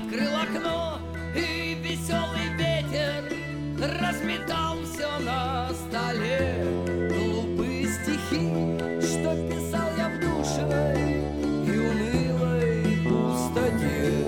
открыл окно, и веселый ветер разметал все на столе. Глупые стихи, что писал я в душной и унылой пустоте.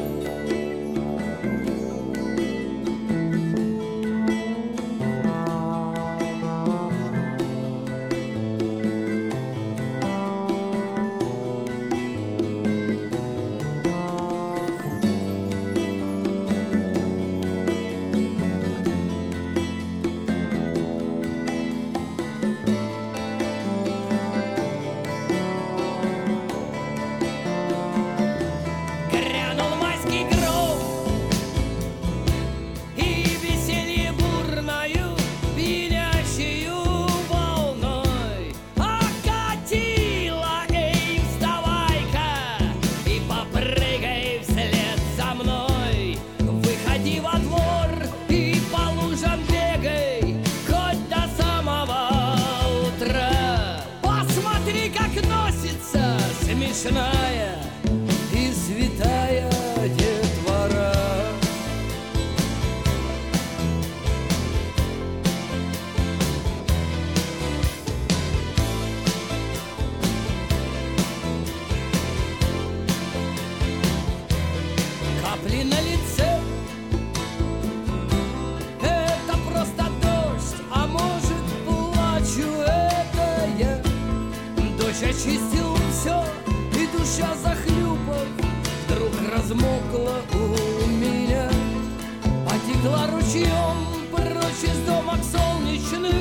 Смешная и святая детвора. Капли на лице — это просто дождь, а может, плачу, это я. Дождь очистил все, и душа, захлюпав, вдруг размокла у меня. Потекла ручьем прочь из дома к солнечным